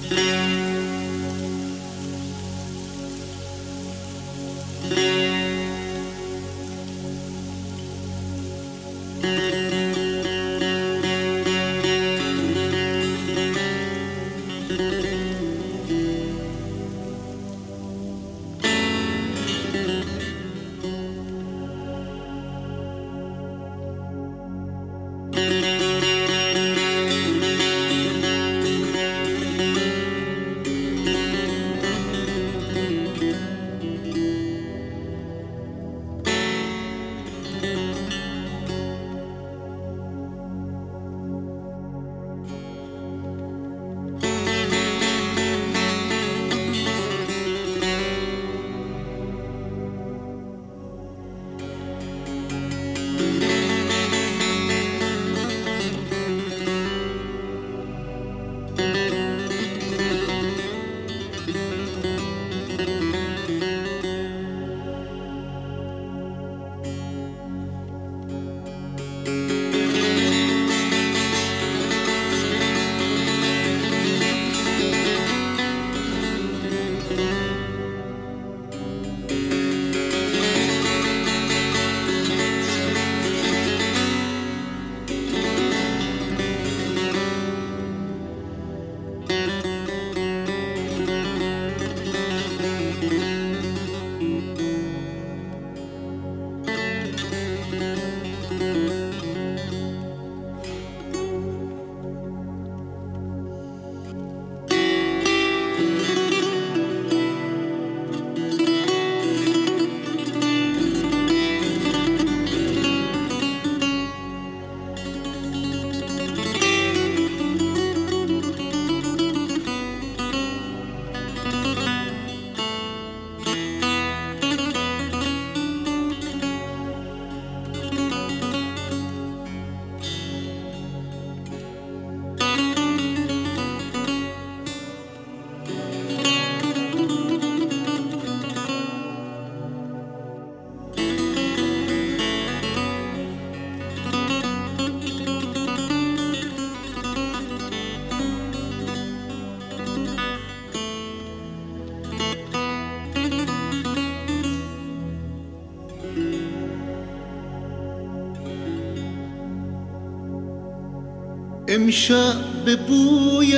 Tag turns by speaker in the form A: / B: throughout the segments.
A: امشب به بوی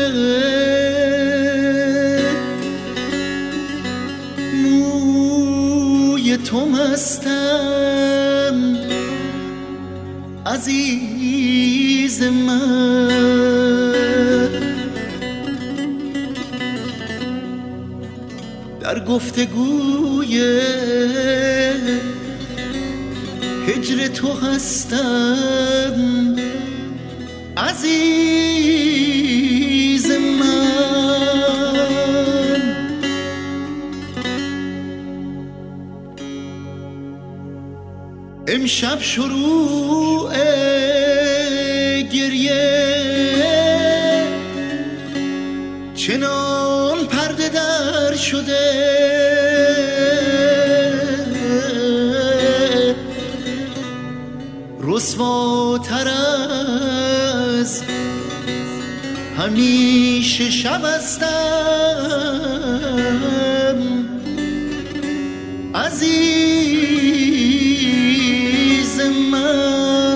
A: موی تو مستم عزیز من، در گفتگوی هجر تو هستم عزیز من. امشب شروع گریه چنان پرده در شده رسواتر از همیشه شب هستم عزیز من.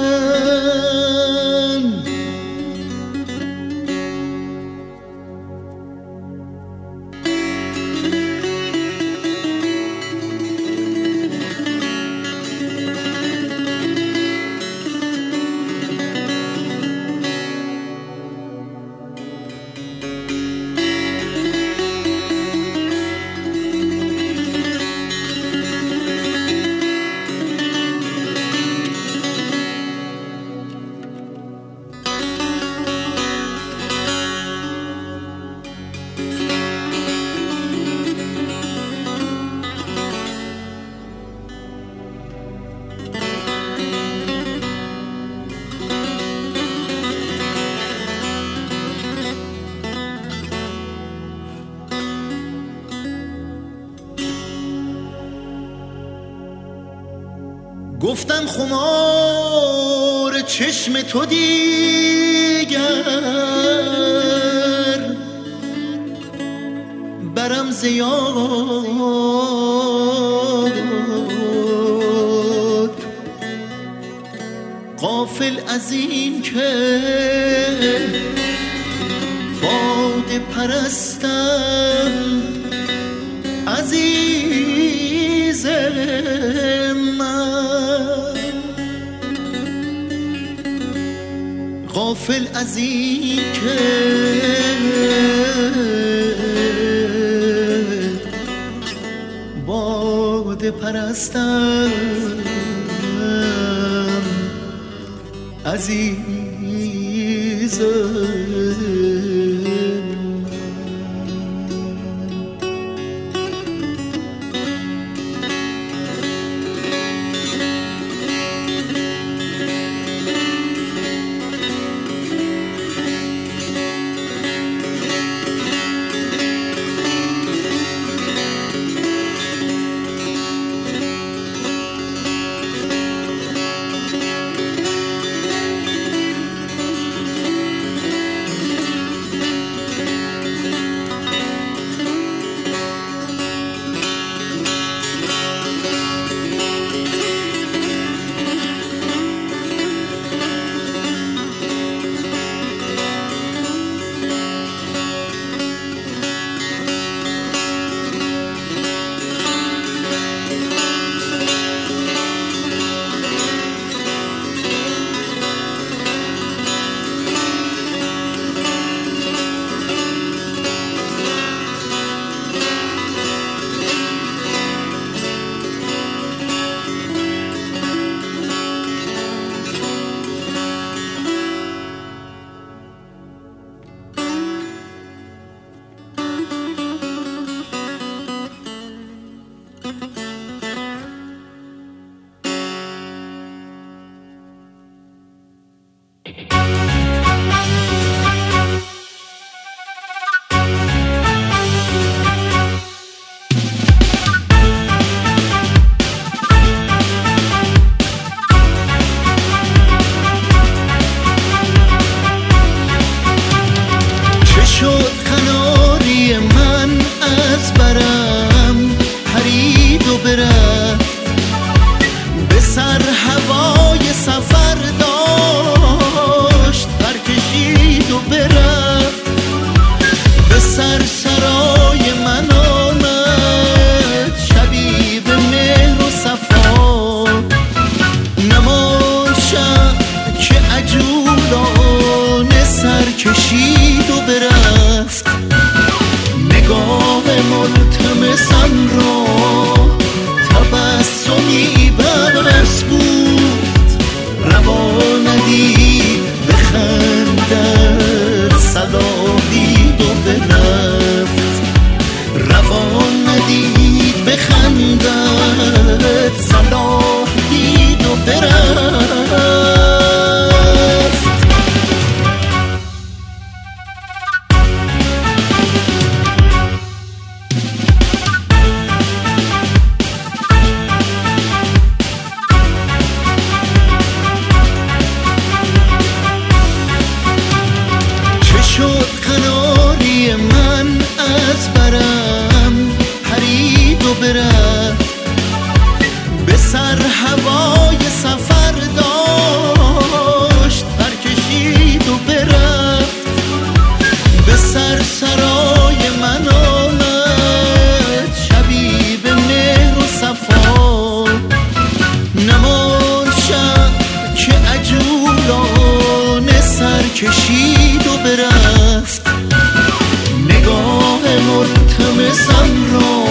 A: گفتم خمار چشم تو دیگر یاد، غافل از این که باده پرستم عزیز من، غافل از این که باده پرستم عزیز کشید و برفت، نگاه ملتمسم را تبسمی بس بود، روا ندید بخندد صلاح دید و برفت، روا ندید بخندد صلاح دید و برفت. شد قناری من از برم پرید و برفت، به سر هوای سفر داشت برکشید و برفت، به سر سرای من آمد شبی به مهر و صفا، نماند شب که عجولانه سر کشید و برفت، نگاه ملتمسم را